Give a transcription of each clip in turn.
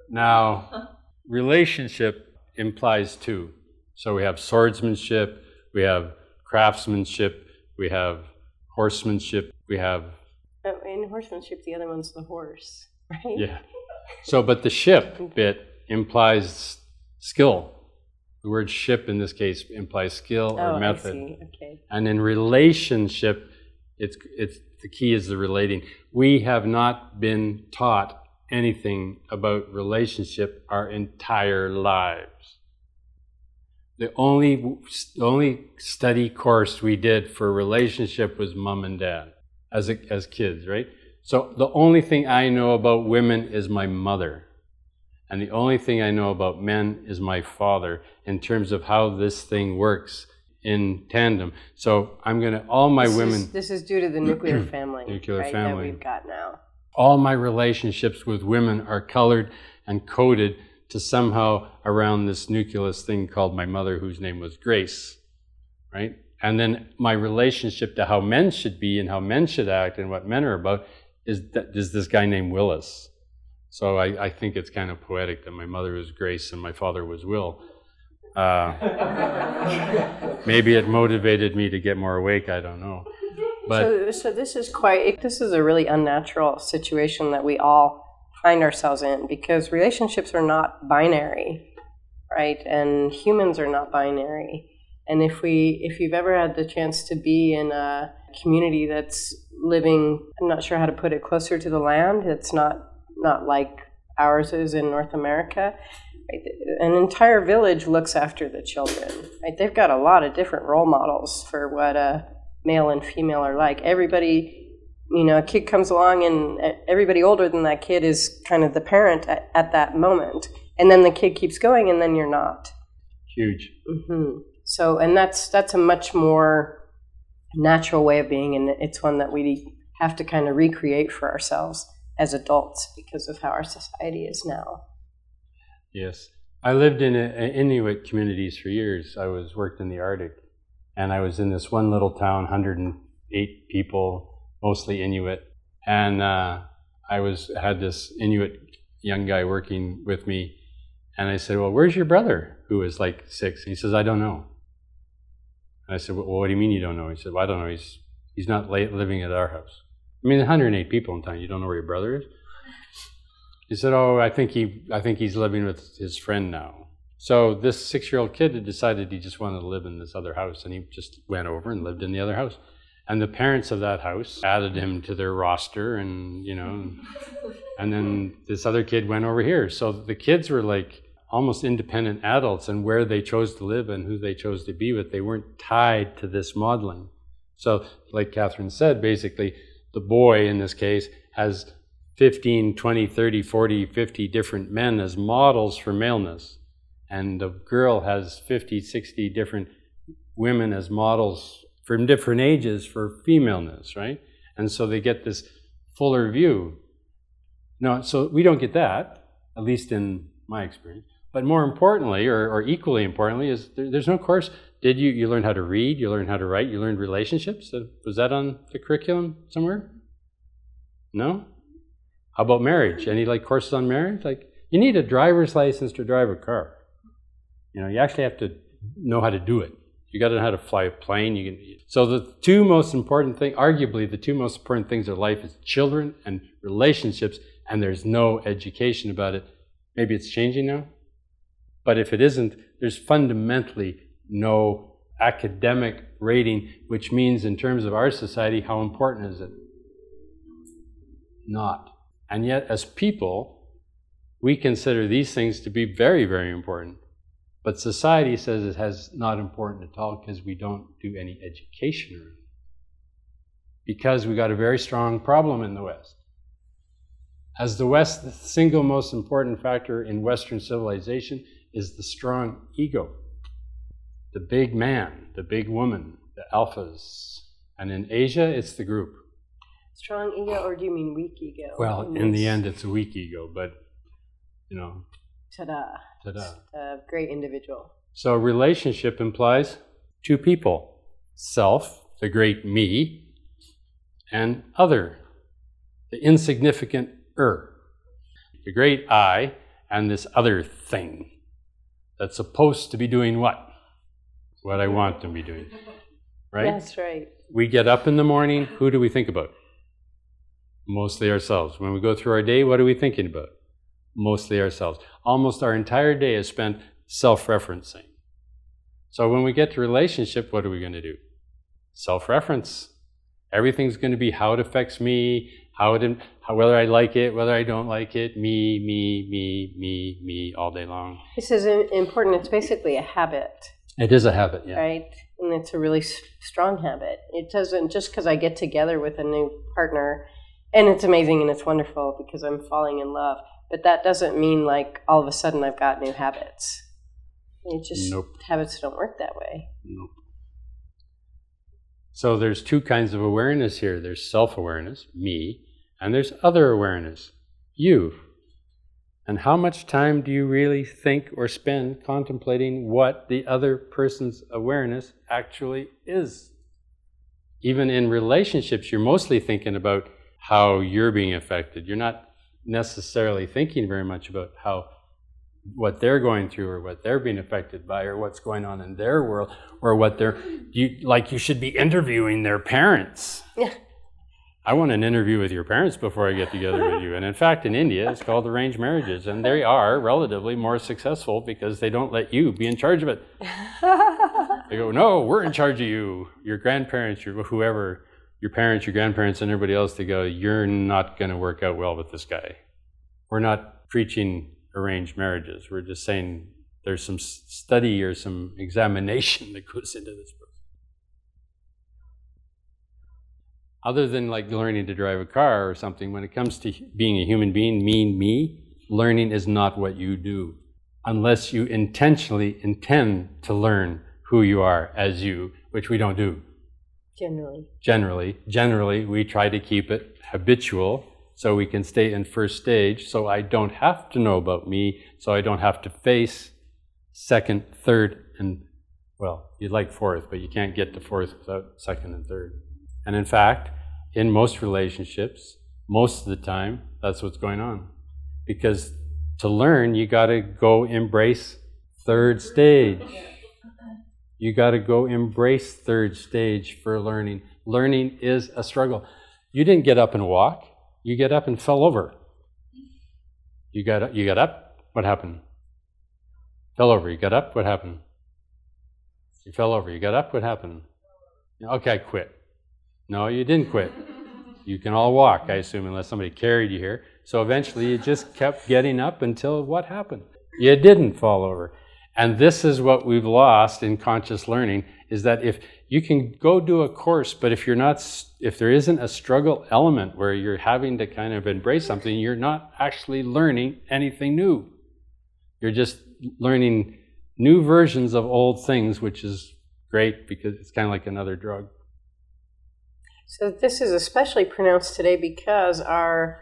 Now, relationship implies two. So we have swordsmanship, we have craftsmanship, we have horsemanship, we have... In horsemanship, the other one's the horse, right? Yeah. So, but the ship bit implies skill. The word ship in this case implies skill or method. I see. Okay. And in relationship, it's the key is the relating. We have not been taught anything about relationship our entire lives. The only study course we did for relationship was mom and dad as kids, right? So the only thing I know about women is my mother. And the only thing I know about men is my father in terms of how this thing works in tandem. So I'm going to, This is due to the nuclear family, family that we've got now. All my relationships with women are colored and coded to somehow around this nucleus thing called my mother, whose name was Grace, right? And then my relationship to how men should be and how men should act and what men are about is this guy named Willis. So I think it's kind of poetic that my mother was Grace and my father was Will. Maybe it motivated me to get more awake, I don't know. But so this is a really unnatural situation that we all find ourselves in, because relationships are not binary, right? And humans are not binary. And if you've ever had the chance to be in a community that's living, I'm not sure how to put it, closer to the land, it's not like ours is in North America. Right? An entire village looks after the children. Right? They've got a lot of different role models for what a male and female are like. Everybody, a kid comes along and everybody older than that kid is kind of the parent at that moment. And then the kid keeps going and then you're not. Huge. Mm-hmm. So, and that's a much more natural way of being, and it's one that we have to kind of recreate for ourselves as adults because of how our society is now. Yes. I lived in Inuit communities for years. I worked in the Arctic, and I was in this one little town, 108 people, mostly Inuit. And had this Inuit young guy working with me, and I said, well, where's your brother, who was like 6? And he says, I don't know. And I said, well, what do you mean you don't know? He said, well, I don't know. He's not living at our house. I mean, 108 people in town. You don't know where your brother is? He said, oh, I think he's living with his friend now. So this 6-year-old kid had decided he just wanted to live in this other house, and he just went over and lived in the other house. And the parents of that house added him to their roster, and and then this other kid went over here. So the kids were like almost independent adults, and where they chose to live and who they chose to be with, they weren't tied to this modeling. So like Catherine said, basically, the boy in this case has 15, 20, 30, 40, 50 different men as models for maleness. And the girl has 50, 60 different women as models from different ages for femaleness, right? And so they get this fuller view. No, so we don't get that, at least in my experience. But more importantly, or equally importantly, is there's no course. Did you learn how to read? You learned how to write? You learned relationships? Was that on the curriculum somewhere? No? How about marriage? Any courses on marriage? You need a driver's license to drive a car. You actually have to know how to do it. You got to know how to fly a plane. So the two most important things, arguably the two most important things of life, is children and relationships, and there's no education about it. Maybe it's changing now, but if it isn't, there's fundamentally no academic rating, which means in terms of our society, how important is it? Not. And yet, as people, we consider these things to be very, very important. But society says it has not important at all because we don't do any education around it. Because we got a very strong problem in the West. As the West, the single most important factor in Western civilization is the strong ego. The big man, the big woman, the alphas. And in Asia, it's the group. Strong ego, or do you mean weak ego? Well, in the end, it's a weak ego, but, Ta-da. Ta-da. A great individual. So relationship implies two people. Self, the great me, and other, the insignificant er. The great I and this other thing that's supposed to be doing what? What I want them to be doing. Right? That's right. We get up in the morning, who do we think about? Mostly ourselves. When we go through our day, what are we thinking about? Mostly ourselves. Almost our entire day is spent self-referencing. So when we get to relationship, what are we going to do? Self-reference. Everything's going to be how it affects me, whether I like it, whether I don't like it, me, all day long. This is important. It's basically a habit. It is a habit, yeah. Right? And it's a really strong habit. It doesn't, just because I get together with a new partner, and it's amazing and it's wonderful because I'm falling in love, but that doesn't mean like all of a sudden I've got new habits. It just, Nope. Habits don't work that way. Nope. So there's two kinds of awareness here. There's self-awareness, me, and there's other awareness, you. And how much time do you really think or spend contemplating what the other person's awareness actually is? Even in relationships, you're mostly thinking about how you're being affected. You're not necessarily thinking very much about what they're going through or what they're being affected by or what's going on in their world or what you should be interviewing their parents. Yeah. I want an interview with your parents before I get together with you. And in fact, in India, it's called arranged marriages. And they are relatively more successful because they don't let you be in charge of it. They go, no, we're in charge of you. Your grandparents, whoever, your parents, your grandparents, and everybody else, they go, you're not going to work out well with this guy. We're not preaching arranged marriages. We're just saying there's some study or some examination that goes into this process. Other than like learning to drive a car or something, when it comes to being a human being, me, learning is not what you do. Unless you intentionally intend to learn who you are as you, which we don't do. Generally, we try to keep it habitual so we can stay in first stage, so I don't have to know about me, so I don't have to face second, third, and, well, you'd like fourth, but you can't get to fourth without second and third. And in fact, in most relationships, most of the time, that's what's going on. Because to learn, you got to go embrace third stage. You got to go embrace third stage for learning. Learning is a struggle. You didn't get up and walk. You get up and fell over. You got up, what happened? Fell over. You got up, what happened? You fell over. You got up, what happened? Okay, I quit. No, you didn't quit. You can all walk, I assume, unless somebody carried you here. So eventually you just kept getting up until what happened? You didn't fall over. And this is what we've lost in conscious learning, is that if you can go do a course, but if there isn't a struggle element where you're having to kind of embrace something, you're not actually learning anything new. You're just learning new versions of old things, which is great because it's kind of like another drug. So this is especially pronounced today because our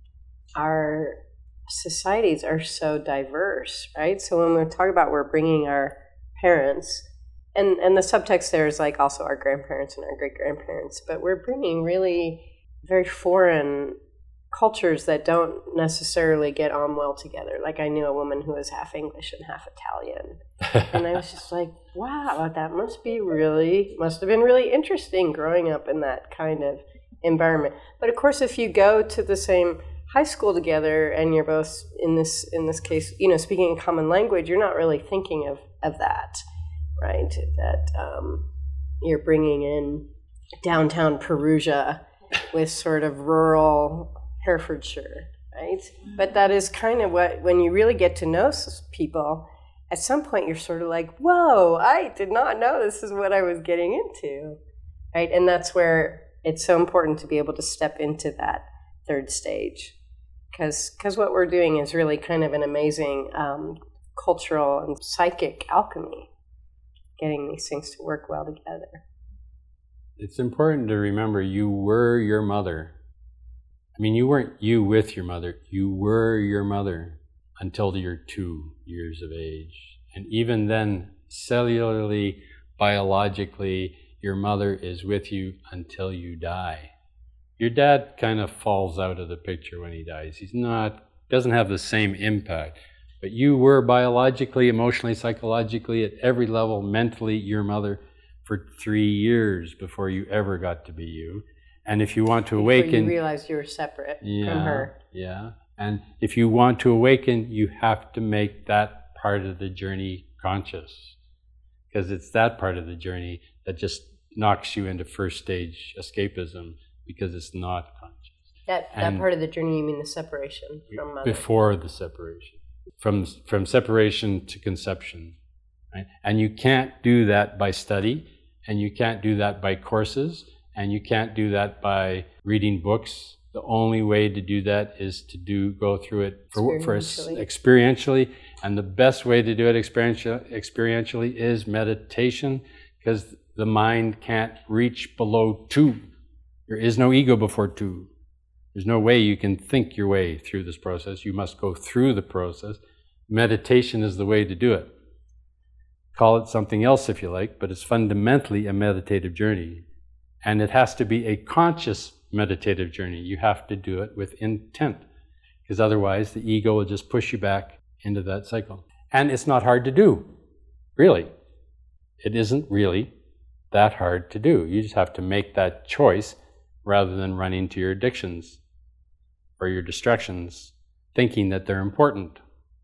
societies are so diverse, right? So when we talk about we're bringing our parents, and the subtext there is like also our grandparents and our great-grandparents, but we're bringing really very foreign cultures that don't necessarily get on well together. Like I knew a woman who was half English and half Italian. And I was just like, wow, that must have been really interesting growing up in that kind of environment. But of course, if you go to the same high school together and you're both in this case, speaking a common language, you're not really thinking of that, right? That you're bringing in downtown Perugia with sort of rural Herefordshire, right? But that is kind of when you really get to know people, at some point you're sort of like, whoa, I did not know this is what I was getting into, right? And that's where it's so important to be able to step into that third stage. Because what we're doing is really kind of an amazing cultural and psychic alchemy, getting these things to work well together. It's important to remember you were your mother. I mean, you weren't you with your mother. You were your mother until you're 2 years of age. And even then, cellularly, biologically, your mother is with you until you die. Your dad kind of falls out of the picture when he dies. Doesn't have the same impact. But you were biologically, emotionally, psychologically, at every level, mentally, your mother for 3 years before you ever got to be you. And if you want to awaken... Before you realized you were separate from her. Yeah. And if you want to awaken, you have to make that part of the journey conscious. Because it's that part of the journey that just knocks you into first stage escapism, because it's not conscious. That part of the journey, you mean the separation from mother? Before the separation. From separation to conception. Right? And you can't do that by study, and you can't do that by courses, and you can't do that by reading books. The only way to do that is to go through it experientially. And the best way to do it experientially is meditation, because the mind can't reach below 2. There is no ego before 2. There's no way you can think your way through this process. You must go through the process. Meditation is the way to do it. Call it something else if you like, but it's fundamentally a meditative journey. And it has to be a conscious meditative journey. You have to do it with intent, because otherwise the ego will just push you back into that cycle. And it's not hard to do, really. It isn't really that hard to do. You just have to make that choice rather than running to your addictions or your distractions, thinking that they're important.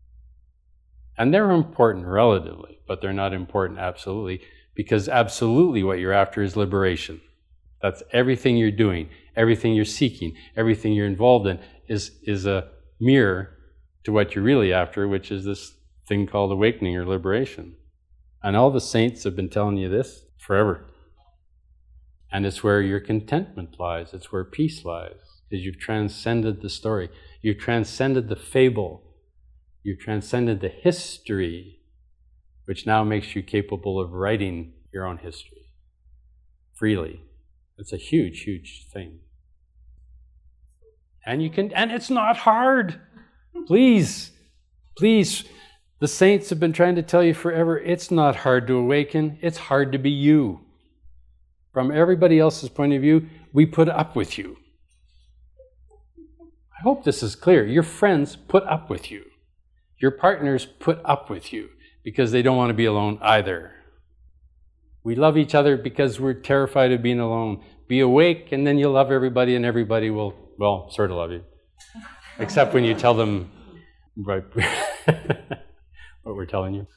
And they're important relatively, but they're not important absolutely, because absolutely what you're after is liberation. That's everything you're doing, everything you're seeking, everything you're involved in is a mirror to what you're really after, which is this thing called awakening or liberation. And all the saints have been telling you this forever. And it's where your contentment lies, it's where peace lies, because you've transcended the story, you've transcended the fable, you've transcended the history, which now makes you capable of writing your own history freely. It's a huge, huge thing. And it's not hard. Please, the saints have been trying to tell you forever, it's not hard to awaken, it's hard to be you. From everybody else's point of view, we put up with you. I hope this is clear. Your friends put up with you. Your partners put up with you because they don't want to be alone either. We love each other because we're terrified of being alone. Be awake, and then you'll love everybody, and everybody will, well, sort of love you. Except when you tell them right, what we're telling you.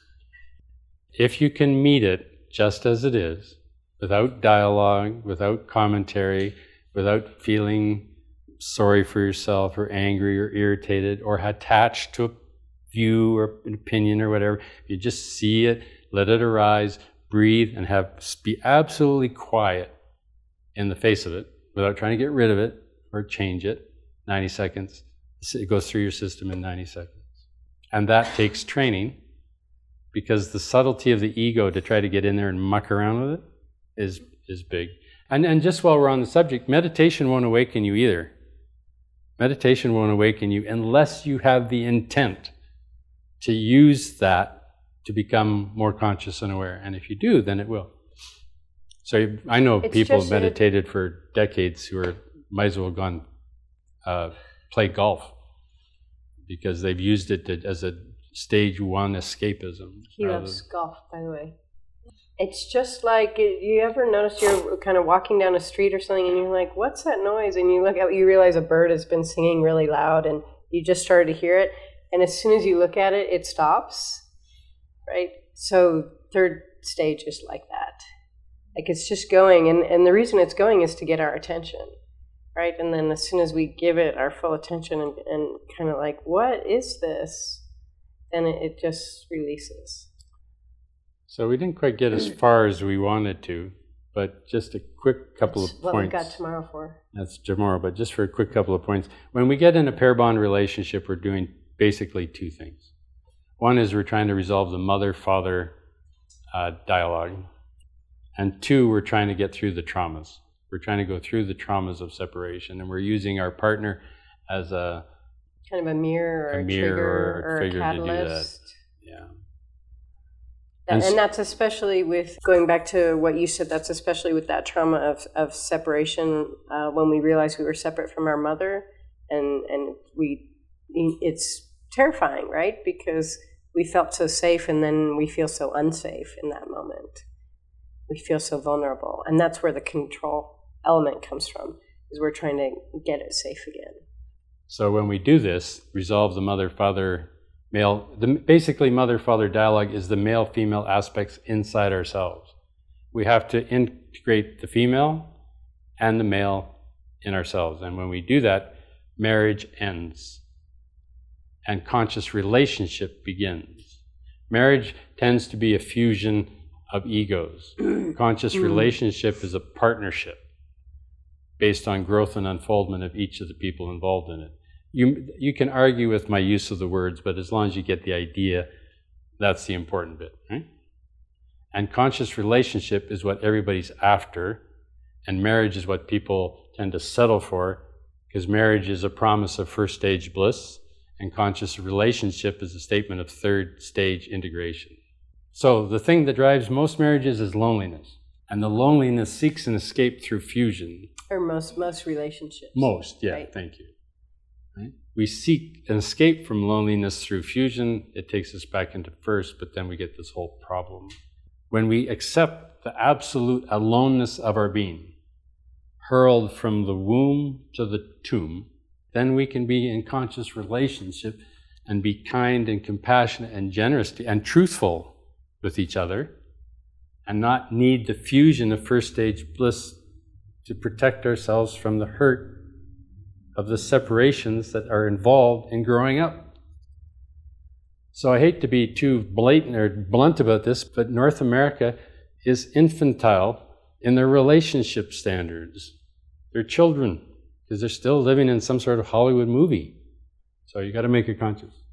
If you can meet it just as it is, without dialogue, without commentary, without feeling sorry for yourself or angry or irritated or attached to a view or an opinion or whatever, you just see it, let it arise, breathe, and be absolutely quiet in the face of it without trying to get rid of it or change it. 90 seconds. It goes through your system in 90 seconds. And that takes training, because the subtlety of the ego to try to get in there and muck around with it is big. And just while we're on the subject, meditation won't awaken you either. Meditation won't awaken you unless you have the intent to use that to become more conscious and aware. And if you do, then it will. So I know people have meditated for decades who might as well have gone play golf, because they've used it as a stage 1 escapism. He loves golf, by the way. It's just like, you ever notice you're kind of walking down a street or something and you're like, what's that noise? And you look out, you realize a bird has been singing really loud and you just started to hear it. And as soon as you look at it, it stops, right? So third stage is like that. Like, it's just going. And the reason it's going is to get our attention, right? And then as soon as we give it our full attention and kind of like, what is this? Then it just releases. So we didn't quite get as far as we wanted to, but just a quick couple of points. What we've got tomorrow for. That's tomorrow, but just for a quick couple of points. When we get in a pair bond relationship, we're doing basically 2 things. One is we're trying to resolve the mother-father dialogue. And 2, we're trying to get through the traumas. We're trying to go through the traumas of separation, and we're using our partner as a kind of a mirror or a trigger or a catalyst. Yeah. And that's especially with, going back to what you said, that's especially with that trauma of separation, when we realized we were separate from our mother, and it's terrifying, right? Because we felt so safe and then we feel so unsafe in that moment. We feel so vulnerable. And that's where the control element comes from, is we're trying to get it safe again. So when we do this, resolve the mother-father male, basically mother-father dialogue is the male-female aspects inside ourselves. We have to integrate the female and the male in ourselves. And when we do that, marriage ends and conscious relationship begins. Marriage tends to be a fusion of egos. Conscious relationship is a partnership based on growth and unfoldment of each of the people involved in it. You can argue with my use of the words, but as long as you get the idea, that's the important bit, right? And conscious relationship is what everybody's after, and marriage is what people tend to settle for, because marriage is a promise of first stage bliss, and conscious relationship is a statement of third stage integration. So the thing that drives most marriages is loneliness, and the loneliness seeks an escape through fusion. Or most relationships. Most, yeah, right. Thank you. Right? We seek an escape from loneliness through fusion. It takes us back into first, but then we get this whole problem. When we accept the absolute aloneness of our being, hurled from the womb to the tomb, then we can be in conscious relationship and be kind and compassionate and generous and truthful with each other, and not need the fusion of first stage bliss to protect ourselves from the hurt of the separations that are involved in growing up. So I hate to be too blatant or blunt about this, but North America is infantile in their relationship standards. They're children, because they're still living in some sort of Hollywood movie. So you got to make it conscious.